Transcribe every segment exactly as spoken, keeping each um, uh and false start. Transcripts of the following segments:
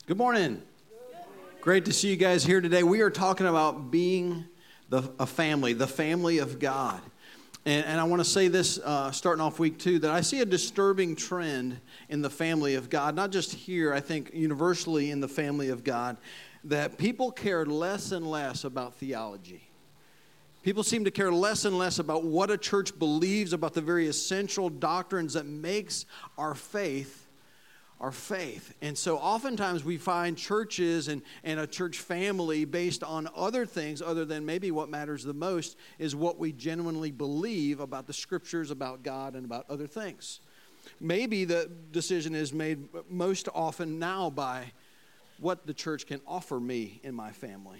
Good morning. Great to see you guys here today. We are talking about being the, a family, the family of God. And, and I want to say this, uh, starting off week two, that I see a disturbing trend in the family of God, not just here, I think universally in the family of God, that people care less and less about theology. People seem to care less and less about what a church believes about the very essential doctrines that makes our faith our faith. And so oftentimes we find churches and, and a church family based on other things other than maybe what matters the most is what we genuinely believe about the scriptures, about God, and about other things. Maybe the decision is made most often now by what the church can offer me in my family.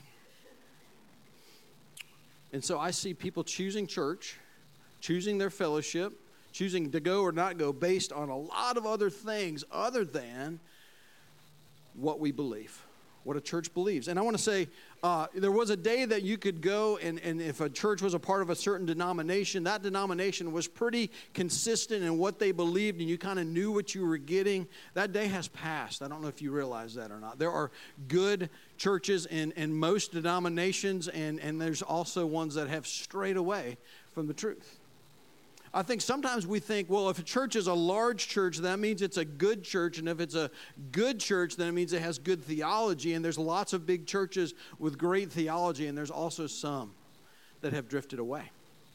And so I see people choosing church, choosing their fellowship, choosing to go or not go based on a lot of other things other than what we believe, what a church believes. And I want to say, uh, there was a day that you could go and, and if a church was a part of a certain denomination, that denomination was pretty consistent in what they believed and you kind of knew what you were getting. That day has passed. I don't know if you realize that or not. There are good churches in, in most denominations and, and there's also ones that have strayed away from the truth. I think sometimes we think, well, if a church is a large church, that means it's a good church. And if it's a good church, then it means it has good theology. And there's lots of big churches with great theology. And there's also some that have drifted away.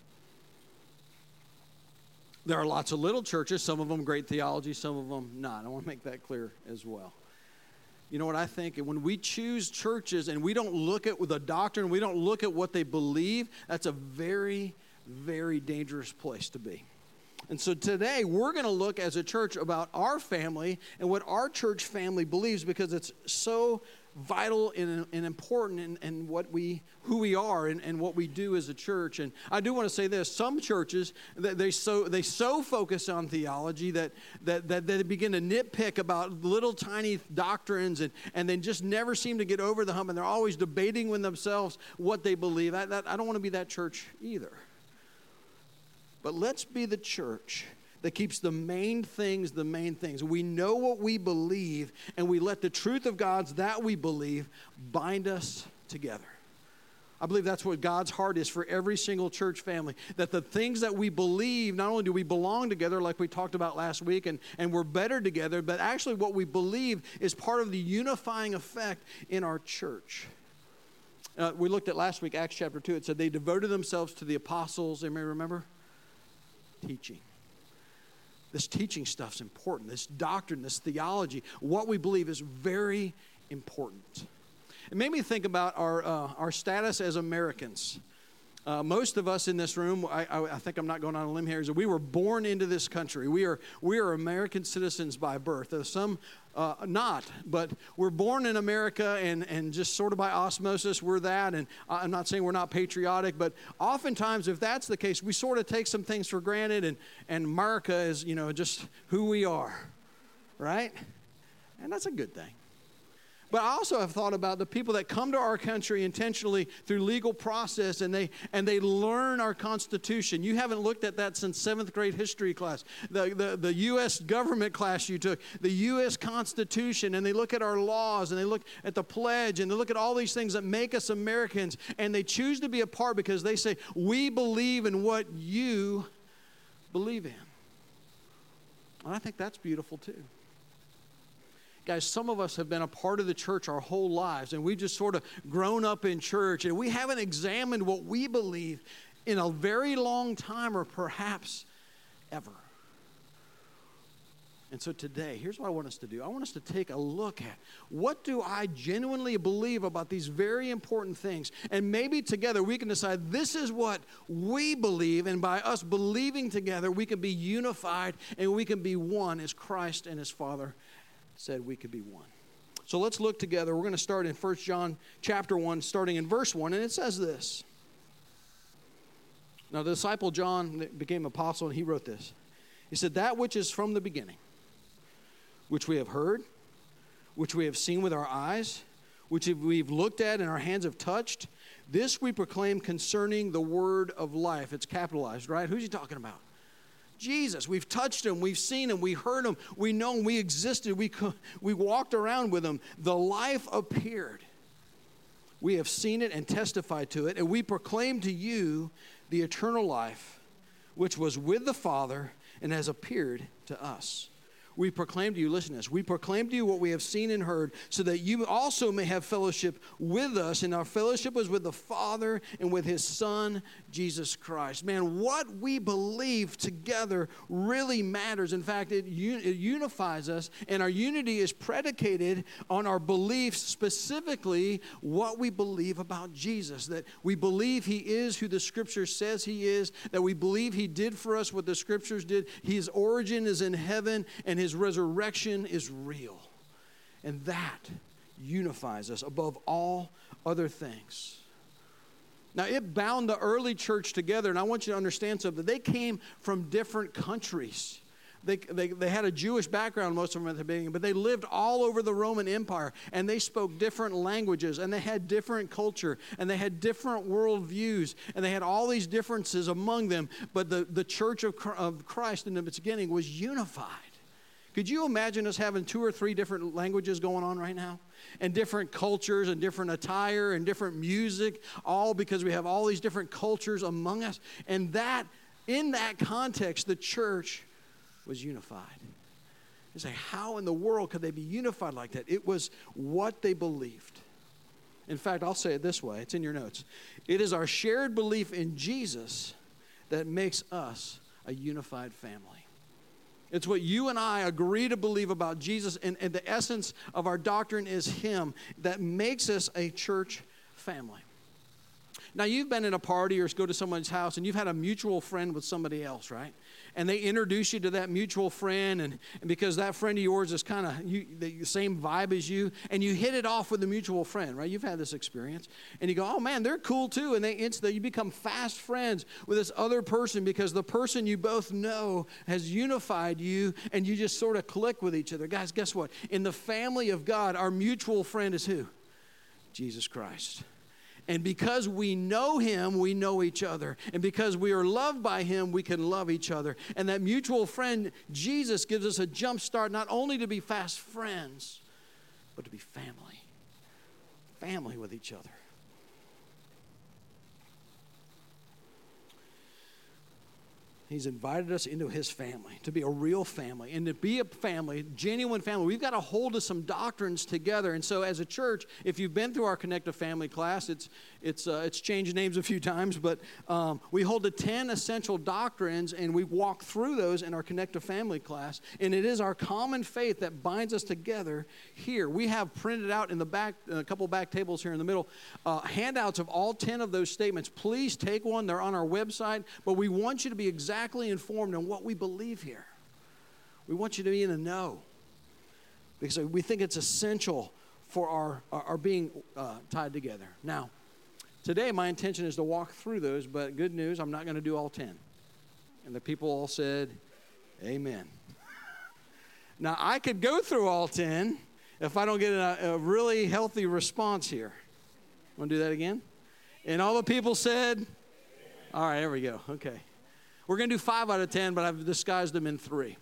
There are lots of little churches, some of them great theology, some of them not. I want to make that clear as well. You know what I think? When we choose churches and we don't look at the doctrine, we don't look at what they believe, that's a very very dangerous place to be. And so today we're going to look as a church about our family and what our church family believes because it's so vital and, and important in, in what we, who we are and, and what we do as a church. And I do want to say this, some churches, they so, they so focus on theology that, that, that they begin to nitpick about little tiny doctrines and, and they just never seem to get over the hump and they're always debating with themselves what they believe. I, that, I don't want to be that church either. But let's be the church that keeps the main things the main things. We know what we believe, and we let the truth of God's that we believe bind us together. I believe that's what God's heart is for every single church family, that the things that we believe, not only do we belong together like we talked about last week, and, and we're better together, but actually what we believe is part of the unifying effect in our church. Uh, we looked at last week, Acts chapter two. It said they devoted themselves to the apostles. Anybody remember? Teaching. This teaching stuff's important. This doctrine, this theology, what we believe is very important. It made me think about our uh, our status as Americans. Uh, most of us in this room, I, I, I think I'm not going on a limb here, is that we were born into this country. We are we are American citizens by birth. There's some uh, not, but we're born in America and, and just sort of by osmosis, we're that. And I'm not saying we're not patriotic, but oftentimes if that's the case, we sort of take some things for granted and, and America is, you know, just who we are, right? And that's a good thing. But I also have thought about the people that come to our country intentionally through legal process and they and they learn our Constitution. You haven't looked at that since seventh grade history class. The, the, the U S government class you took, the U S Constitution, and they look at our laws and they look at the pledge and they look at all these things that make us Americans and they choose to be a part because they say, we believe in what you believe in. And I think that's beautiful too. Guys, some of us have been a part of the church our whole lives, and we've just sort of grown up in church, and we haven't examined what we believe in a very long time or perhaps ever. And so today, here's what I want us to do. I want us to take a look at what do I genuinely believe about these very important things, and maybe together we can decide this is what we believe, and by us believing together, we can be unified and we can be one as Christ and His Father said we could be one. So let's look together. We're going to start in First John chapter one, starting in verse one, and it says this. Now the disciple John became apostle, and he wrote this. He said, that which is from the beginning, which we have heard, which we have seen with our eyes, which we've looked at and our hands have touched, this we proclaim concerning the word of life. It's capitalized, right? Who's he talking about? Jesus. We've touched him. We've seen him. We heard him. We know him. We existed. We, we walked around with him. The life appeared. We have seen it and testified to it, and we proclaim to you the eternal life, which was with the Father and has appeared to us. We proclaim to you, listen to this, we proclaim to you what we have seen and heard, so that you also may have fellowship with us. And our fellowship was with the Father and with his Son, Jesus Christ. Man, what we believe together really matters. In fact, it, it unifies us, and our unity is predicated on our beliefs, specifically what we believe about Jesus. That we believe he is who the Scripture says he is, that we believe he did for us what the Scriptures did. His origin is in heaven, and his resurrection is real. And that unifies us above all other things. Now, it bound the early church together, and I want you to understand something. They came from different countries. They, they, they had a Jewish background, most of them at the beginning, but they lived all over the Roman Empire, and they spoke different languages, and they had different culture, and they had different worldviews, and they had all these differences among them, but the, the church of, of Christ in the beginning was unified. Could you imagine us having two or three different languages going on right now? And different cultures and different attire and different music, all because we have all these different cultures among us. And that, in that context, the church was unified. You say, how in the world could they be unified like that? It was what they believed. In fact, I'll say it this way. It's in your notes. It is our shared belief in Jesus that makes us a unified family. It's what you and I agree to believe about Jesus, and, and the essence of our doctrine is him that makes us a church family. Now, you've been in a party or go to someone's house, and you've had a mutual friend with somebody else, right? And they introduce you to that mutual friend, and, and because that friend of yours is kind of the same vibe as you, and you hit it off with the mutual friend, right? You've had this experience. And you go, oh, man, they're cool too. And they instantly, you become fast friends with this other person because the person you both know has unified you, and you just sort of click with each other. Guys, guess what? In the family of God, our mutual friend is who? Jesus Christ. And because we know him, we know each other. And because we are loved by him, we can love each other. And that mutual friend, Jesus, gives us a jump start, not only to be fast friends, but to be family. Family with each other. He's invited us into his family, to be a real family. And to be a family, genuine family, we've got to hold to some doctrines together. And so as a church, if you've been through our Connective Family class, it's it's uh, it's changed names a few times, but um, we hold to ten essential doctrines, and we walk through those in our Connective Family class. And it is our common faith that binds us together here. We have printed out in the back, a couple back tables here in the middle, uh, handouts of all ten of those statements. Please take one. They're on our website, but we want you to be exactly Exactly informed on what we believe here. We want you to be in the know because we think it's essential for our, our, our being uh, tied together. Now, today my intention is to walk through those, but good news, I'm not going to do all ten. And the people all said, amen. Now, I could go through all ten if I don't get a, a really healthy response here. Want to do that again? And all the people said, all right, there we go. Okay. We're going to do five out of ten, but I've disguised them in three.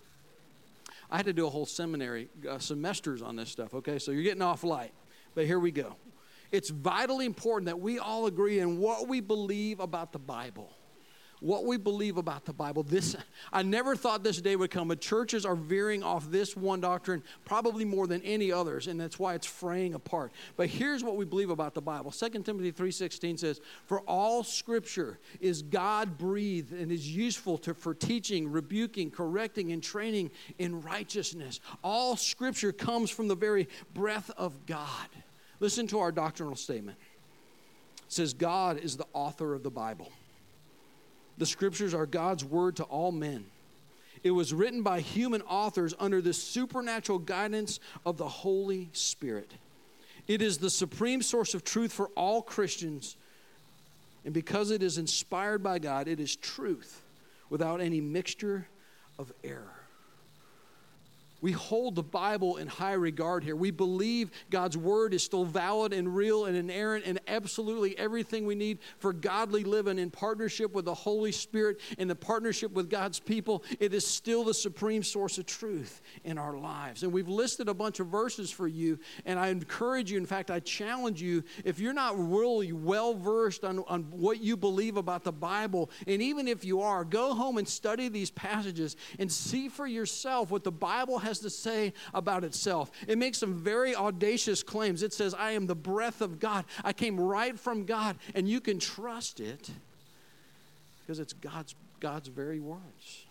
I had to do a whole seminary, uh, semesters on this stuff, okay? So you're getting off light, but here we go. It's vitally important that we all agree in what we believe about the Bible. What we believe about the Bible. This, I never thought this day would come, but churches are veering off this one doctrine probably more than any others, and that's why it's fraying apart. But here's what we believe about the Bible. Second Timothy three sixteen says, for all Scripture is God-breathed and is useful to, for teaching, rebuking, correcting, and training in righteousness. All Scripture comes from the very breath of God. Listen to our doctrinal statement. It says, God is the author of the Bible. The Scriptures are God's word to all men. It was written by human authors under the supernatural guidance of the Holy Spirit. It is the supreme source of truth for all Christians. And because it is inspired by God, it is truth without any mixture of error. We hold the Bible in high regard here. We believe God's word is still valid and real and inerrant and absolutely everything we need for godly living in partnership with the Holy Spirit and the partnership with God's people. It is still the supreme source of truth in our lives. And we've listed a bunch of verses for you, and I encourage you, in fact, I challenge you, if you're not really well-versed on, on what you believe about the Bible, and even if you are, go home and study these passages and see for yourself what the Bible has to say about itself. It makes some very audacious claims. It says, I am the breath of God. I came right from God, and you can trust it because it's God's, God's very words.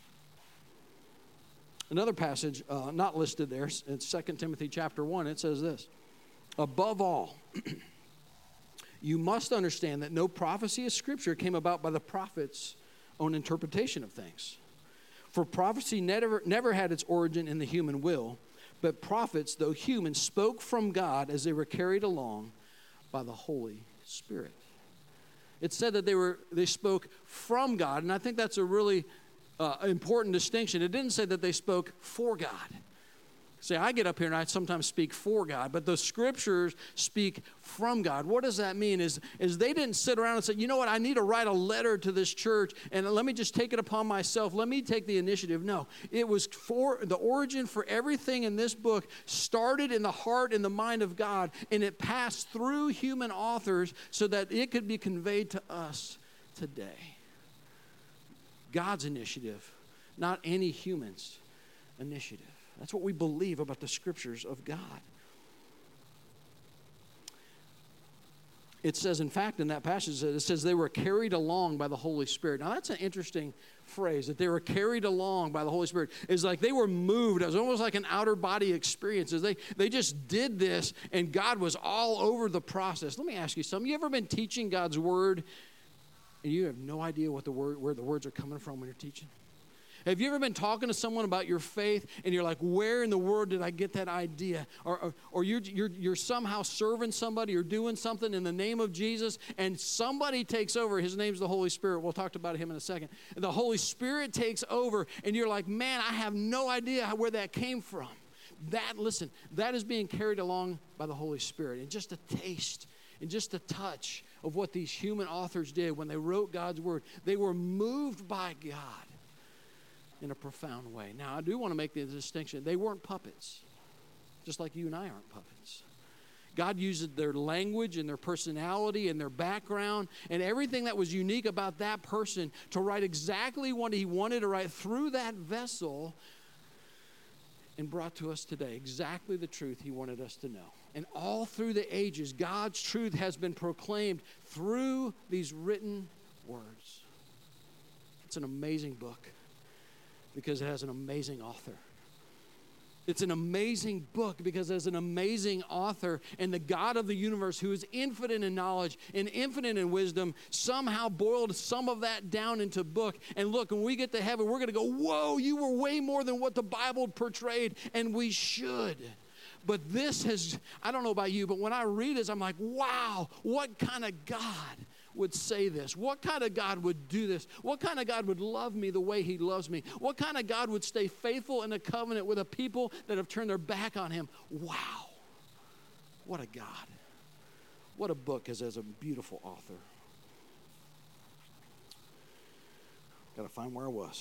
Another passage uh, not listed there, in Second Timothy chapter one, it says this, above all, you must understand that no prophecy of Scripture came about by the prophet's own interpretation of things. For prophecy never, never had its origin in the human will, but prophets, though human, spoke from God as they were carried along by the Holy Spirit. It said that they were they spoke from God, and I think that's a really uh, important distinction. It didn't say that they spoke for God. See, I get up here and I sometimes speak for God, but the Scriptures speak from God. What does that mean? Is, is they didn't sit around and say, you know what, I need to write a letter to this church, and let me just take it upon myself. Let me take the initiative. No, it was for the origin for everything in this book started in the heart and the mind of God, and it passed through human authors so that it could be conveyed to us today. God's initiative, not any human's initiative. That's what we believe about the Scriptures of God. It says, in fact, in that passage, it says they were carried along by the Holy Spirit. Now, that's an interesting phrase, that they were carried along by the Holy Spirit. It's like they were moved. It was almost like an outer body experience. They, they just did this, and God was all over the process. Let me ask you something. You ever been teaching God's Word, and you have no idea what the word, where the words are coming from when you're teaching? Have you ever been talking to someone about your faith and you're like, where in the world did I get that idea? Or, or, or you're, you're, you're somehow serving somebody or doing something in the name of Jesus and somebody takes over. His name's the Holy Spirit. We'll talk about him in a second. And the Holy Spirit takes over and you're like, man, I have no idea where that came from. That, listen, that is being carried along by the Holy Spirit. And just a taste and just a touch of what these human authors did when they wrote God's Word. They were moved by God in a profound way. Now, I do want to make the distinction. They weren't puppets, just like you and I aren't puppets. God used their language and their personality and their background and everything that was unique about that person to write exactly what he wanted to write through that vessel and brought to us today exactly the truth he wanted us to know. And all through the ages, God's truth has been proclaimed through these written words. It's an amazing book, because it has an amazing author. It's an amazing book because there's an amazing author, and the God of the universe, who is infinite in knowledge and infinite in wisdom, somehow boiled some of that down into a book. And look, when we get to heaven, we're going to go, whoa, you were way more than what the Bible portrayed, and we should. But this has, I don't know about you, but when I read this, I'm like, wow, what kind of God would say this? What kind of God would do this? What kind of God would love me the way he loves me? What kind of God would stay faithful in a covenant with a people that have turned their back on him? Wow. What a God. What a book is as a beautiful author. Got to find where I was.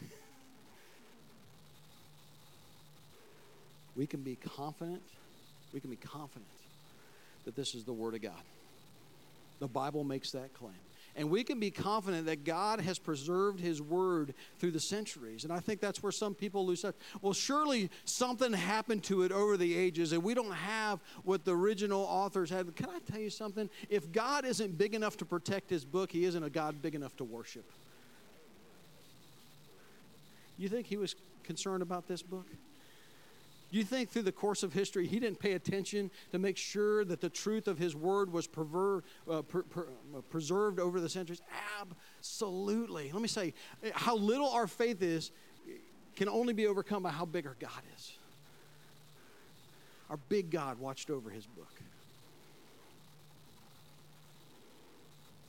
We can be confident, we can be confident that this is the Word of God. The Bible makes that claim. And we can be confident that God has preserved his word through the centuries. And I think that's where some people lose touch. Well, surely something happened to it over the ages, and we don't have what the original authors had. Can I tell you something? If God isn't big enough to protect his book, he isn't a God big enough to worship. You think he was concerned about this book? You think through the course of history, he didn't pay attention to make sure that the truth of his word was perver, uh, per, per, uh, preserved over the centuries? Absolutely. Let me say, how little our faith is can only be overcome by how big our God is. Our big God watched over his book.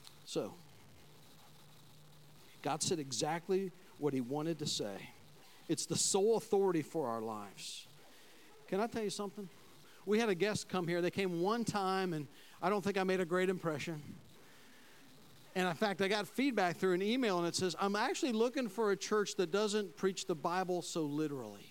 So, God said exactly what he wanted to say. It's the sole authority for our lives. Can I tell you something? We had a guest come here. They came one time, and I don't think I made a great impression. And in fact, I got feedback through an email, and it says, I'm actually looking for a church that doesn't preach the Bible so literally.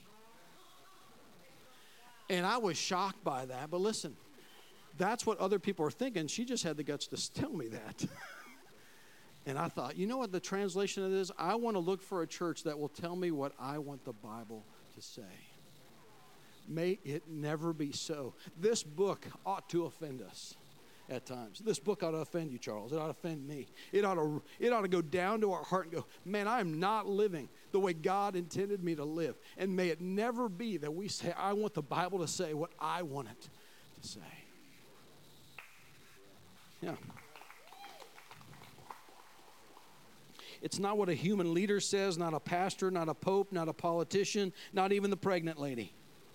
And I was shocked by that. But listen, that's what other people are thinking. She just had the guts to tell me that. And I thought, you know what the translation of it is? I want to look for a church that will tell me what I want the Bible to say. May it never be so. This book ought to offend us at times. This book ought to offend you, Charles. It ought to offend me. It ought to, it ought to go down to our heart and go, man, I am not living the way God intended me to live. And may it never be that we say, I want the Bible to say what I want it to say. Yeah. It's not what a human leader says, not a pastor, not a pope, not a politician, not even the pregnant lady.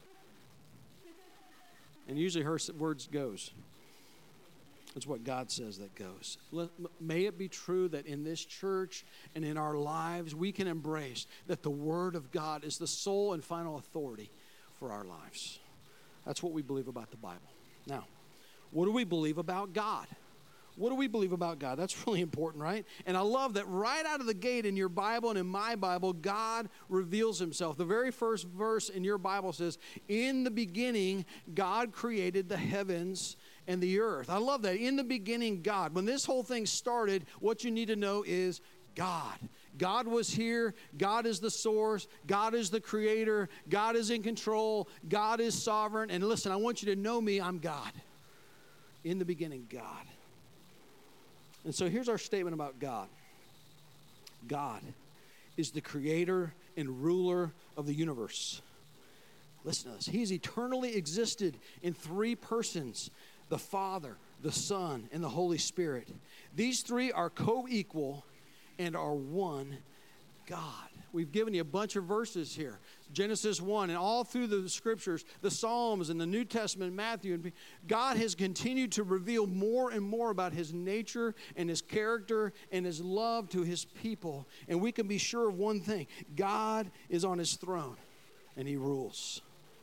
And usually her words goes. It's what God says that goes. Let, may it be true that in this church and in our lives, we can embrace that the Word of God is the sole and final authority for our lives. That's what we believe about the Bible. Now, what do we believe about God? What do we believe about God? That's really important, right? And I love that right out of the gate in your Bible and in my Bible, God reveals himself. The very first verse in your Bible says, in the beginning, God created the heavens and the earth. I love that. In the beginning, God. When this whole thing started, what you need to know is God. God was here. God is the source. God is the creator. God is in control. God is sovereign. And listen, I want you to know me. I'm God. In the beginning, God. And so here's our statement about God. God is the creator and ruler of the universe. Listen to this. He's eternally existed in three persons, the Father, the Son, and the Holy Spirit. These three are co-equal and are one God. We've given you a bunch of verses here. Genesis one, and all through the scriptures, the Psalms and the New Testament, Matthew, and God has continued to reveal more and more about his nature and his character and his love to his people. And we can be sure of one thing. God is on his throne and he rules.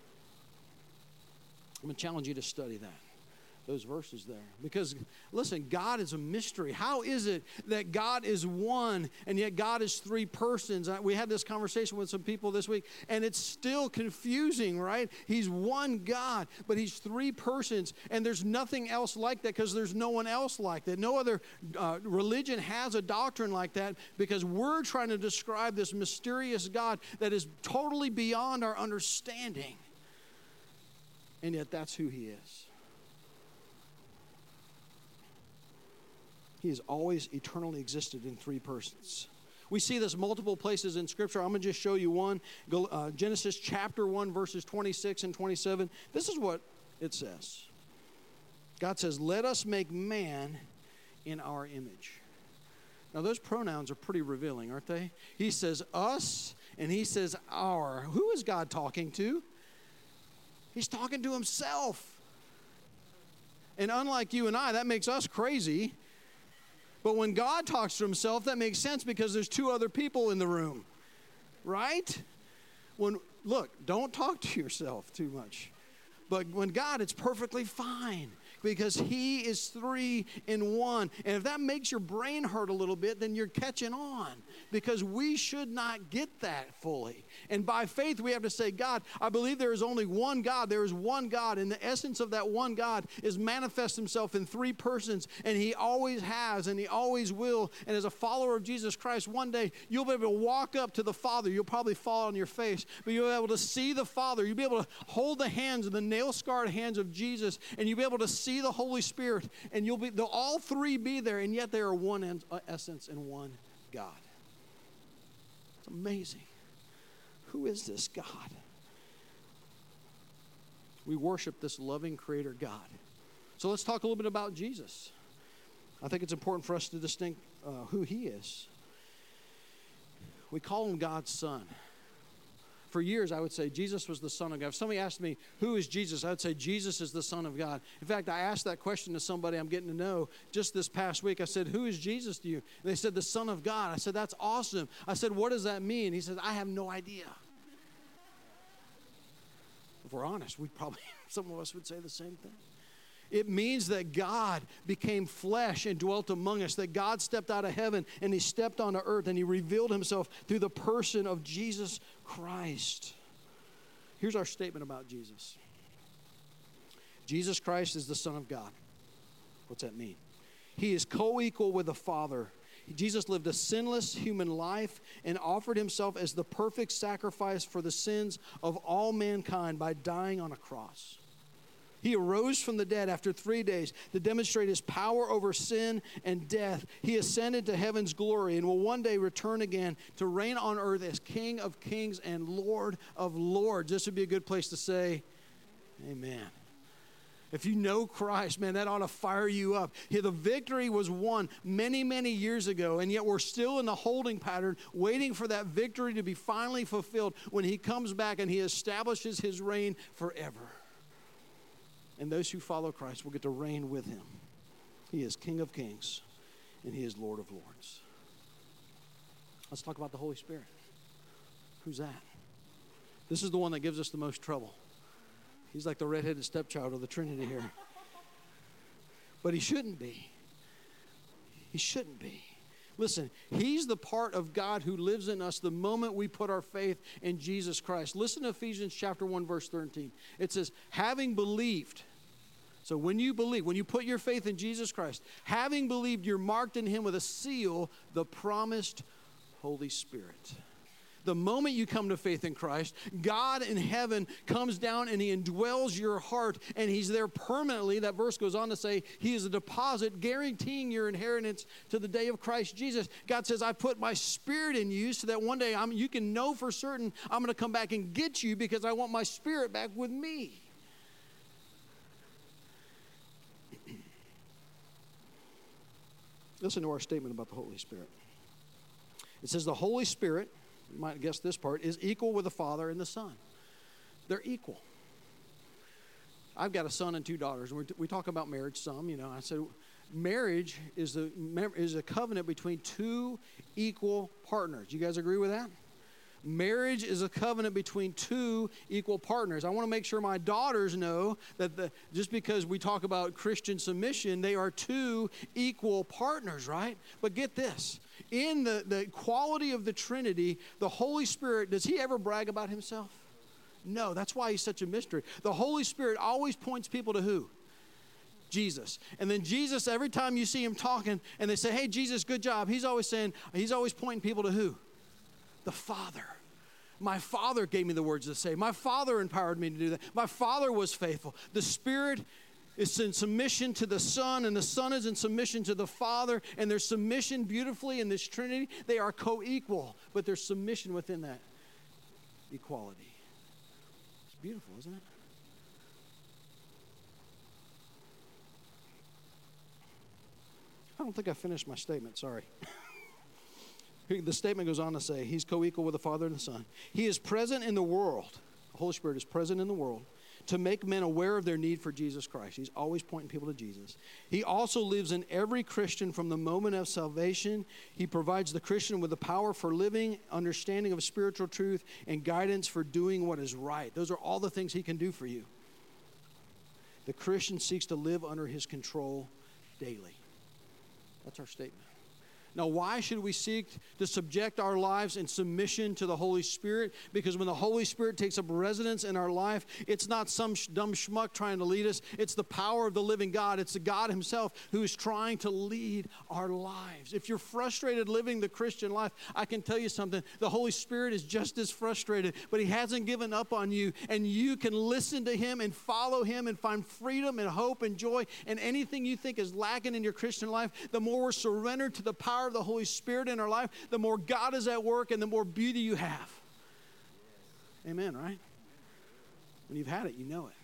I'm going to challenge you to study that. Those verses there. Because, listen, God is a mystery. How is it that God is one and yet God is three persons? We had this conversation with some people this week, and it's still confusing, right? He's one God, but he's three persons, and there's nothing else like that because there's no one else like that. No other uh, religion has a doctrine like that because we're trying to describe this mysterious God that is totally beyond our understanding. And yet that's who he is. He has always eternally existed in three persons. We see this multiple places in Scripture. I'm going to just show you one. Go, uh, Genesis chapter one, verses twenty-six and twenty-seven. This is what it says. God says, let us make man in our image. Now, those pronouns are pretty revealing, aren't they? He says us, and he says our. Who is God talking to? He's talking to himself. And unlike you and I, that makes us crazy. But when God talks to himself, that makes sense because there's two other people in the room, right? When look, don't talk to yourself too much. But when God, it's perfectly fine because he is three in one. And if that makes your brain hurt a little bit, then you're catching on because we should not get that fully. And by faith, we have to say, God, I believe there is only one God. There is one God. And the essence of that one God is manifest himself in three persons. And he always has and he always will. And as a follower of Jesus Christ, one day you'll be able to walk up to the Father. You'll probably fall on your face, but you'll be able to see the Father. You'll be able to hold the hands of the nail-scarred hands of Jesus, and you'll be able to see the Holy Spirit, and you'll be, they'll all three be there, and yet they are one essence and one God. It's amazing. Who is this God? We worship this loving creator God. So let's talk a little bit about Jesus. I think it's important for us to distinct uh, who he is. We call him God's son. For years, I would say Jesus was the Son of God. If somebody asked me, who is Jesus? I would say Jesus is the Son of God. In fact, I asked that question to somebody I'm getting to know just this past week. I said, who is Jesus to you? And they said, the Son of God. I said, that's awesome. I said, what does that mean? He said, I have no idea. If we're honest, we probably, some of us would say the same thing. It means that God became flesh and dwelt among us, that God stepped out of heaven and he stepped onto earth and he revealed himself through the person of Jesus Christ. Here's our statement about Jesus. Jesus Christ is the Son of God. What's that mean? He is co-equal with the Father. Jesus lived a sinless human life and offered himself as the perfect sacrifice for the sins of all mankind by dying on a cross. He arose from the dead after three days to demonstrate his power over sin and death. He ascended to heaven's glory and will one day return again to reign on earth as King of kings and Lord of lords. This would be a good place to say, amen. If you know Christ, man, that ought to fire you up. The victory was won many, many years ago, and yet we're still in the holding pattern, waiting for that victory to be finally fulfilled when he comes back and he establishes his reign forever. And those who follow Christ will get to reign with him. He is King of kings, and he is Lord of lords. Let's talk about the Holy Spirit. Who's that? This is the one that gives us the most trouble. He's like the redheaded stepchild of the Trinity here. But he shouldn't be. He shouldn't be. Listen, he's the part of God who lives in us the moment we put our faith in Jesus Christ. Listen to Ephesians chapter one, verse thirteen. It says, having believed. So when you believe, when you put your faith in Jesus Christ, having believed, you're marked in him with a seal, the promised Holy Spirit. The moment you come to faith in Christ, God in heaven comes down and he indwells your heart, and he's there permanently. That verse goes on to say he is a deposit guaranteeing your inheritance to the day of Christ Jesus. God says, I put my spirit in you so that one day I'm, you can know for certain I'm going to come back and get you because I want my spirit back with me. Listen to our statement about the Holy Spirit. It says the Holy Spirit, you might guess this part, is equal with the Father and the Son. They're equal. I've got a son and two daughters, and we talk about marriage some. You know, I said marriage is a, is a covenant between two equal partners. You guys agree with that? Marriage is a covenant between two equal partners. I want to make sure my daughters know that the, just because we talk about Christian submission, they are two equal partners, right? But get this. In the, the quality of the Trinity, the Holy Spirit, does he ever brag about himself? No, that's why he's such a mystery. The Holy Spirit always points people to who? Jesus. And then Jesus, every time you see him talking and they say, hey, Jesus, good job, he's always saying, he's always pointing people to who? The Father. My Father gave me the words to say. My Father empowered me to do that. My Father was faithful. The Spirit is in submission to the Son, and the Son is in submission to the Father, and their submission beautifully in this Trinity, they are co-equal, but there's submission within that equality. It's beautiful, isn't it? I don't think I finished my statement, sorry. The statement goes on to say, he's co-equal with the Father and the Son. He is present in the world. The Holy Spirit is present in the world to make men aware of their need for Jesus Christ. He's always pointing people to Jesus. He also lives in every Christian from the moment of salvation. He provides the Christian with the power for living, understanding of spiritual truth, and guidance for doing what is right. Those are all the things he can do for you. The Christian seeks to live under his control daily. That's our statement. Now, why should we seek to subject our lives in submission to the Holy Spirit? Because when the Holy Spirit takes up residence in our life, it's not some sh- dumb schmuck trying to lead us. It's the power of the living God. It's the God himself who is trying to lead our lives. If you're frustrated living the Christian life, I can tell you something. The Holy Spirit is just as frustrated, but he hasn't given up on you. And you can listen to him and follow him and find freedom and hope and joy. And anything you think is lacking in your Christian life, the more we're surrendered to the power of the Holy Spirit in our life, the more God is at work and the more beauty you have. Amen, right? When you've had it, you know it.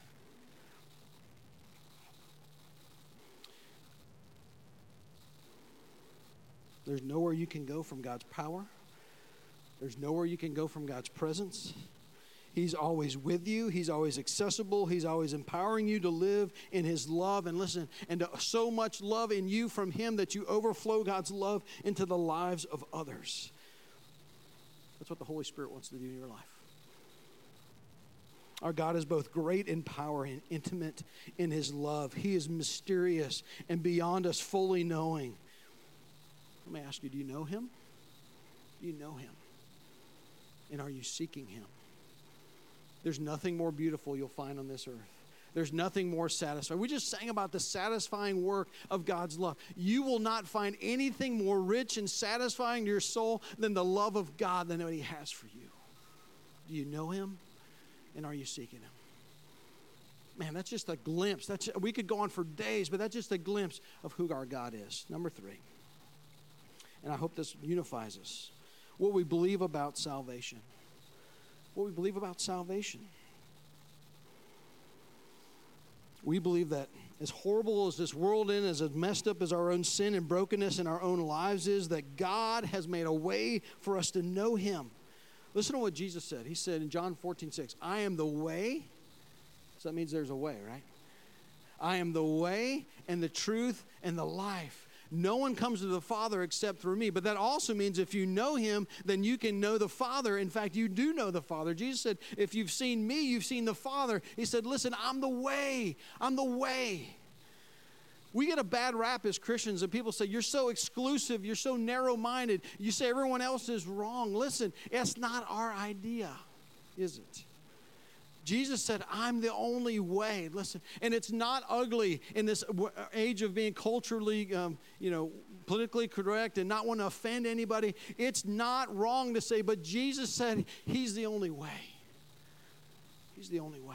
There's nowhere you can go from God's power. There's nowhere you can go from God's presence. He's always with you. He's always accessible. He's always empowering you to live in his love. And listen, and to, so much love in you from him that you overflow God's love into the lives of others. That's what the Holy Spirit wants to do in your life. Our God is both great in power and intimate in his love. He is mysterious and beyond us fully knowing. Let me ask you, do you know him? Do you know him? And are you seeking him? There's nothing more beautiful you'll find on this earth. There's nothing more satisfying. We just sang about the satisfying work of God's love. You will not find anything more rich and satisfying to your soul than the love of God than what he has for you. Do you know him? And are you seeking him? Man, that's just a glimpse. That's, we could go on for days, but that's just a glimpse of who our God is. Number three, and I hope this unifies us, what we believe about salvation. What we believe about salvation. We believe that as horrible as this world is, as messed up as our own sin and brokenness in our own lives is, that God has made a way for us to know him. Listen to what Jesus said. He said in John fourteen six, I am the way. So that means there's a way, right? I am the way and the truth and the life. No one comes to the Father except through me. But that also means if you know him, then you can know the Father. In fact, you do know the Father. Jesus said, if you've seen me, you've seen the Father. He said, listen, I'm the way. I'm the way. We get a bad rap as Christians, and people say, you're so exclusive, you're so narrow-minded, you say everyone else is wrong. Listen, it's not our idea, is it? Jesus said, I'm the only way. Listen, and it's not ugly in this age of being culturally, um, you know, politically correct and not want to offend anybody. It's not wrong to say, but Jesus said he's the only way. He's the only way.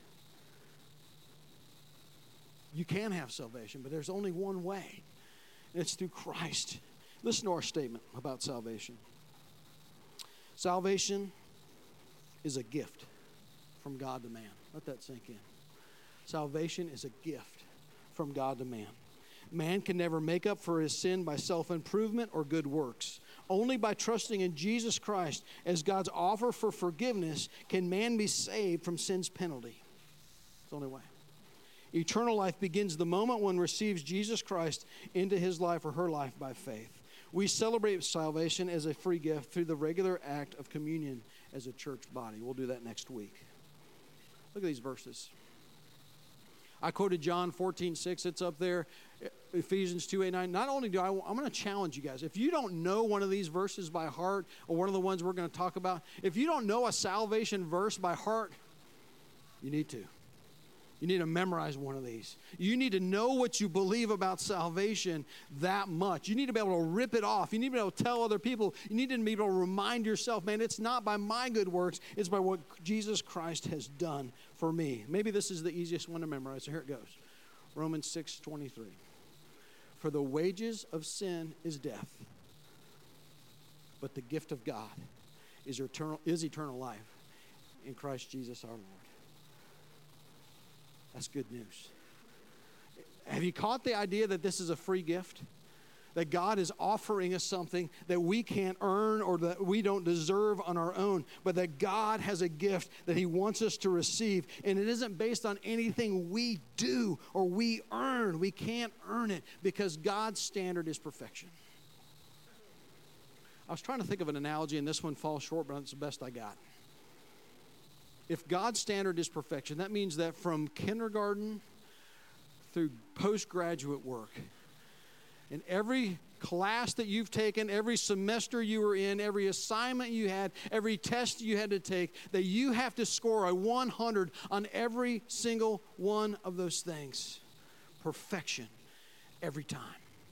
You can have salvation, but there's only one way, and it's through Christ. Listen to our statement about salvation. Salvation is a gift from God to man. Let that sink in. Salvation is a gift from God to man. Man can never make up for his sin by self-improvement or good works. Only by trusting in Jesus Christ as God's offer for forgiveness can man be saved from sin's penalty. It's the only way. Eternal life begins the moment one receives Jesus Christ into his life or her life by faith. We celebrate salvation as a free gift through the regular act of communion as a church body. We'll do that next week. Look at these verses. I quoted John fourteen six. It's up there. Ephesians two eight nine. Not only do I, I'm going to challenge you guys. If you don't know one of these verses by heart, or one of the ones we're going to talk about, if you don't know a salvation verse by heart, you need to. You need to memorize one of these. You need to know what you believe about salvation that much. You need to be able to rip it off. You need to be able to tell other people. You need to be able to remind yourself, man, it's not by my good works. It's by what Jesus Christ has done for me. Maybe this is the easiest one to memorize. So here it goes. Romans six twenty-three. For the wages of sin is death, but the gift of God is eternal, is eternal life in Christ Jesus our Lord. That's good news. Have you caught the idea that this is a free gift? That God is offering us something that we can't earn or that we don't deserve on our own, but that God has a gift that he wants us to receive. And it isn't based on anything we do or we earn. We can't earn it because God's standard is perfection. I was trying to think of an analogy, and this one falls short, but it's the best I got. If God's standard is perfection, that means that from kindergarten through postgraduate work, in every class that you've taken, every semester you were in, every assignment you had, every test you had to take, that you have to score a one hundred on every single one of those things. Perfection every time.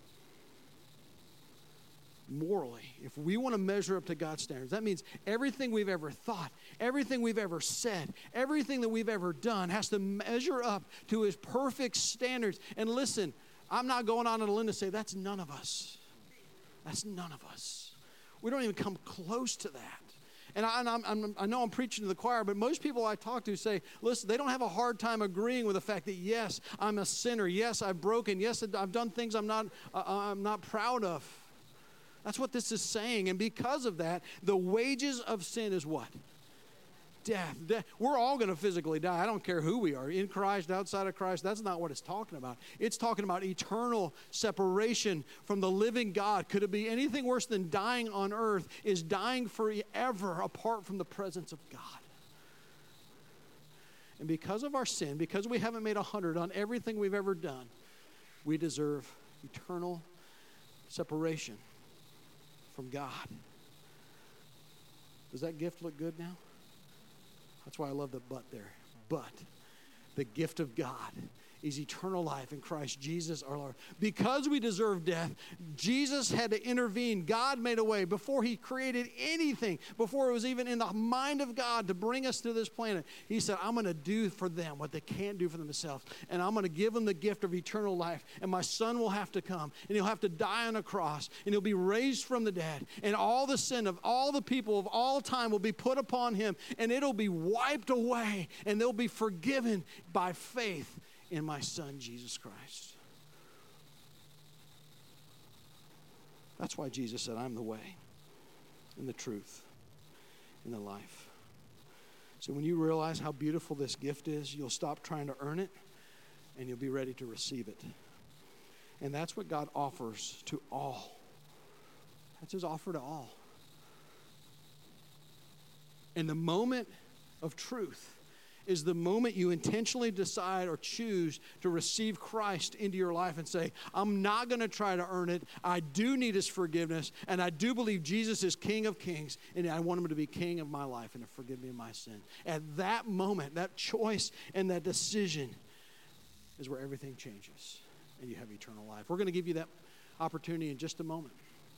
Morally, if we want to measure up to God's standards, that means everything we've ever thought, everything we've ever said, everything that we've ever done has to measure up to his perfect standards. And listen, I'm not going on a limb to say that's none of us. That's none of us. We don't even come close to that. And, I, and I'm, I'm, I know I'm preaching to the choir, but most people I talk to say, listen, they don't have a hard time agreeing with the fact that, yes, I'm a sinner. Yes, I've broken. Yes, I've done things I'm not, uh, I'm not proud of. That's what this is saying. And because of that, the wages of sin is what? Death. Death. We're all going to physically die. I don't care who we are, in Christ, outside of Christ. That's not what it's talking about. It's talking about eternal separation from the living God. Could it be anything worse than dying on earth? Is dying forever apart from the presence of God. And because of our sin, because we haven't made a hundred on everything we've ever done, we deserve eternal separation from God. Does that gift look good now? That's why I love the but there. But the gift of God is eternal life in Christ Jesus our Lord. Because we deserve death, Jesus had to intervene. God made a way before he created anything, before it was even in the mind of God to bring us to this planet. He said, I'm going to do for them what they can't do for themselves. And I'm going to give them the gift of eternal life. And my son will have to come, and he'll have to die on a cross, and he'll be raised from the dead. And all the sin of all the people of all time will be put upon him, and it'll be wiped away, and they'll be forgiven by faith in my son, Jesus Christ. That's why Jesus said, I'm the way and the truth and the life. So when you realize how beautiful this gift is, you'll stop trying to earn it, and you'll be ready to receive it. And that's what God offers to all. That's his offer to all. And the moment of truth is the moment you intentionally decide or choose to receive Christ into your life and say, I'm not going to try to earn it. I do need his forgiveness, and I do believe Jesus is King of Kings, and I want him to be King of my life and to forgive me of my sin. At that moment, that choice and that decision is where everything changes, and you have eternal life. We're going to give you that opportunity in just a moment.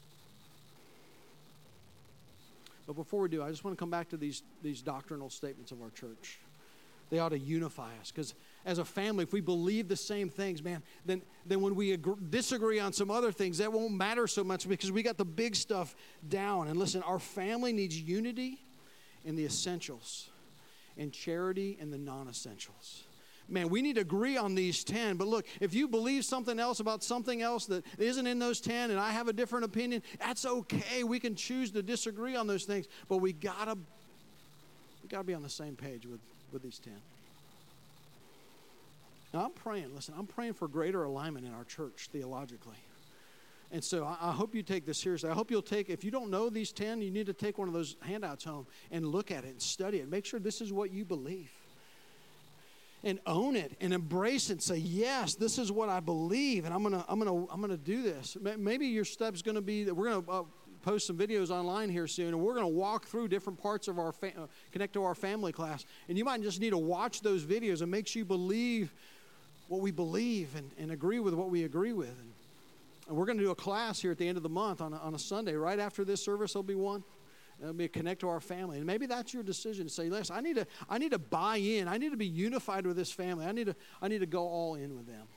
But before we do, I just want to come back to these, these doctrinal statements of our church. They ought to unify us, because as a family, if we believe the same things, man, then, then when we agree, disagree on some other things, that won't matter so much because we got the big stuff down. And listen, our family needs unity in the essentials and charity in the non-essentials. Man, we need to agree on these ten. But look, if you believe something else about something else that isn't in those ten, and I have a different opinion, that's okay. We can choose to disagree on those things. But we gotta, we gotta be on the same page with, with these ten. Now, I'm praying. Listen, I'm praying for greater alignment in our church theologically. And so I, I hope you take this seriously. I hope you'll take, if you don't know these ten, you need to take one of those handouts home and look at it and study it. Make sure this is what you believe. And own it and embrace it and say, yes, this is what I believe, and I'm gonna, I'm gonna, I'm gonna do this. Maybe your step's gonna be that we're gonna uh, post some videos online here soon, and we're gonna walk through different parts of our fa- uh, connect to our family class. And you might just need to watch those videos and make sure you believe what we believe and, and agree with what we agree with. And, and we're gonna do a class here at the end of the month on a, on a Sunday. Right after this service, there'll be one. It'll be a connect to our family. And maybe that's your decision to say, listen, I need to, I need to buy in. I need to be unified with this family. I need to, I need to go all in with them.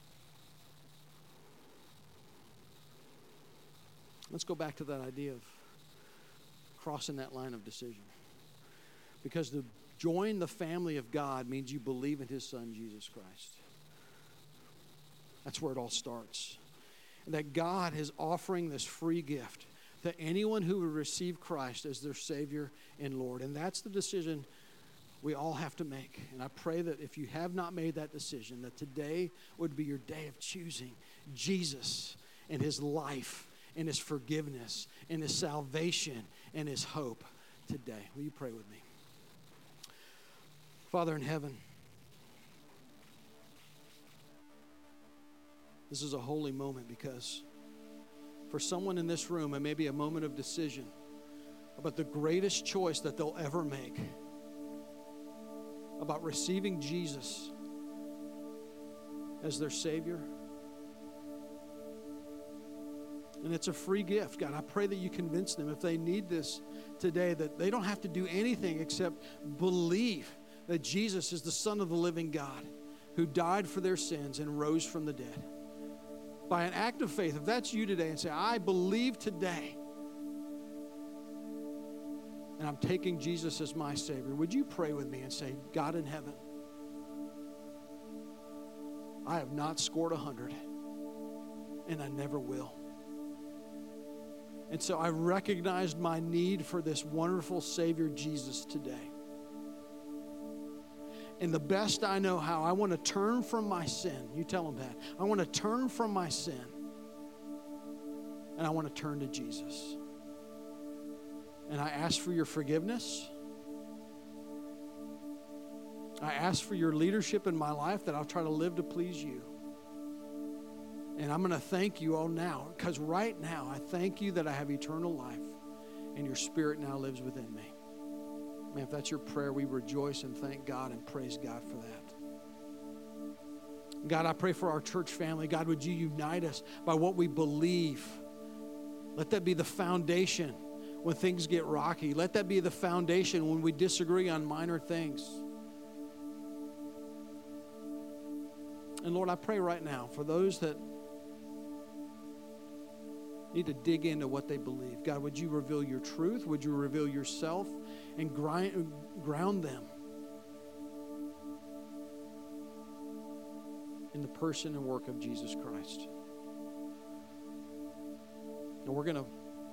Let's go back to that idea of crossing that line of decision. Because to join the family of God means you believe in his son, Jesus Christ. That's where it all starts. And that God is offering this free gift to anyone who would receive Christ as their Savior and Lord. And that's the decision we all have to make. And I pray that if you have not made that decision, that today would be your day of choosing Jesus and his life and his forgiveness and his salvation and his hope today. Will you pray with me? Father in heaven, this is a holy moment because for someone in this room, it may be a moment of decision about the greatest choice that they'll ever make, about receiving Jesus as their Savior. And it's a free gift. God, I pray that you convince them if they need this today, that they don't have to do anything except believe that Jesus is the Son of the living God who died for their sins and rose from the dead. By an act of faith, if that's you today, and say, I believe today, and I'm taking Jesus as my Savior, would you pray with me and say, God in heaven, I have not scored a hundred, and I never will. And so I recognized my need for this wonderful Savior, Jesus, today. And the best I know how, I want to turn from my sin. You tell them that. I want to turn from my sin. And I want to turn to Jesus. And I ask for your forgiveness. I ask for your leadership in my life, that I'll try to live to please you. And I'm going to thank you all now, because right now I thank you that I have eternal life and your Spirit now lives within me. Man, if that's your prayer, we rejoice and thank God and praise God for that. God, I pray for our church family. God, would you unite us by what we believe? Let that be the foundation when things get rocky. Let that be the foundation when we disagree on minor things. And Lord, I pray right now for those that need to dig into what they believe. God, would you reveal your truth? Would you reveal yourself and grind, ground them in the person and work of Jesus Christ? And we're going to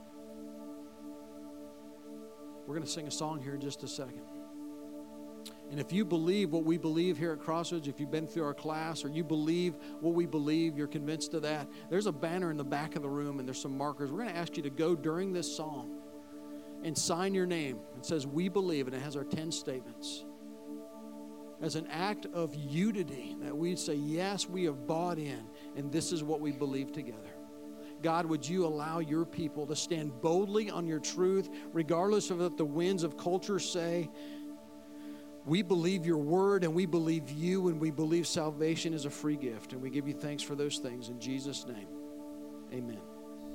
we're going to sing a song here in just a second. And if you believe what we believe here at Crossroads, if you've been through our class or you believe what we believe, you're convinced of that, there's a banner in the back of the room and there's some markers. We're going to ask you to go during this song and sign your name. It says, we believe, and it has our ten statements. As an act of unity, that we'd say, yes, we have bought in, and this is what we believe together. God, would you allow your people to stand boldly on your truth, regardless of what the winds of culture say. We believe your word, and we believe you, and we believe salvation is a free gift. And we give you thanks for those things. In Jesus' name, amen.